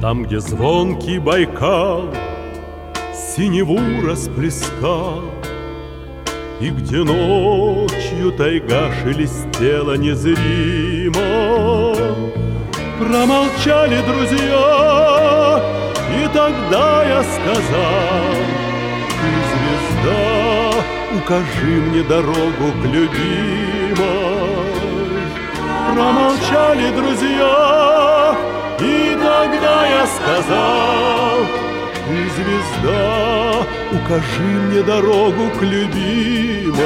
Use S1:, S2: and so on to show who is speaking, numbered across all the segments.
S1: Там, где звонкий Байкал синеву расплескал, и где ночью тайга шелестела незримо, промолчали друзья, и тогда я сказал: ты звезда, укажи мне дорогу к любимой. Промолчали друзья, и тогда я сказал: ты звезда, укажи мне дорогу к любимой.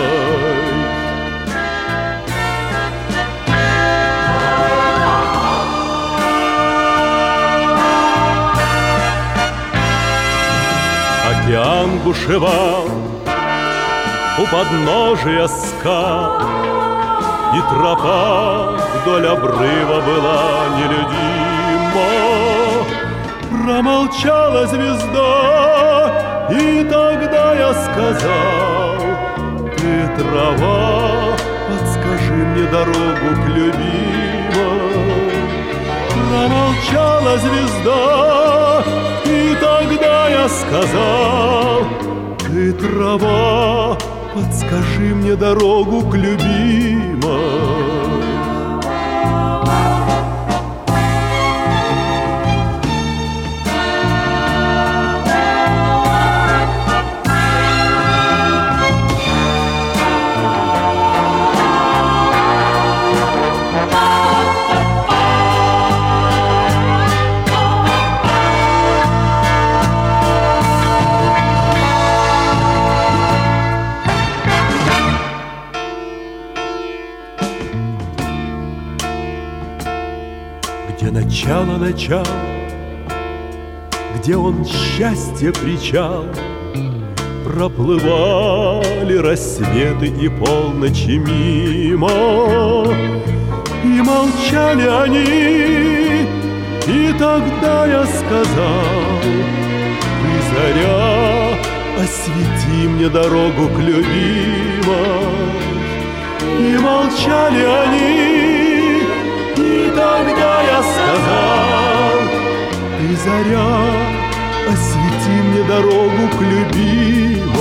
S1: Океан бушевал у подножия скал, и тропа вдоль обрыва была нелюдима. Промолчала звезда, и тогда я сказал: ты трава, подскажи мне дорогу к любимой. Промолчала звезда, и тогда я сказал: ты трава, подскажи мне дорогу к любимой. Где начало, где он счастье причал, проплывали рассветы и полночи мимо, и молчали они, и тогда я сказал: ты заря, освети мне дорогу к любимой. И молчали они, и тогда я сказал: ты заря, освети мне дорогу к любимой.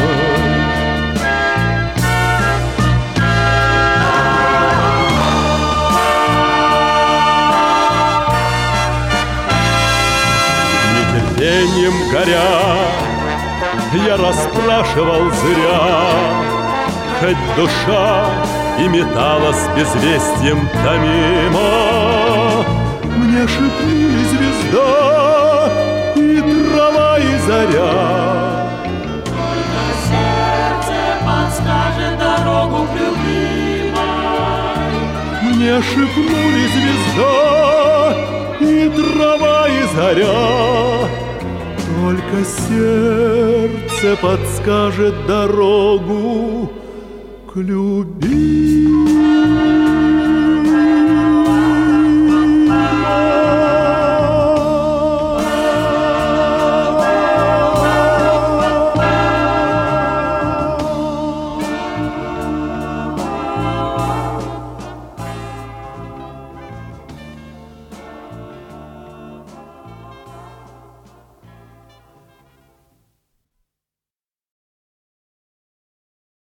S1: Нетерпением горя я расспрашивал зря, хоть душа и металась безвестием томимо. Мне шепнули звезда и трава, и заря:
S2: только сердце подскажет дорогу к любимой.
S1: Мне шепнули звезда и трава, и заря: только сердце подскажет дорогу к любимой.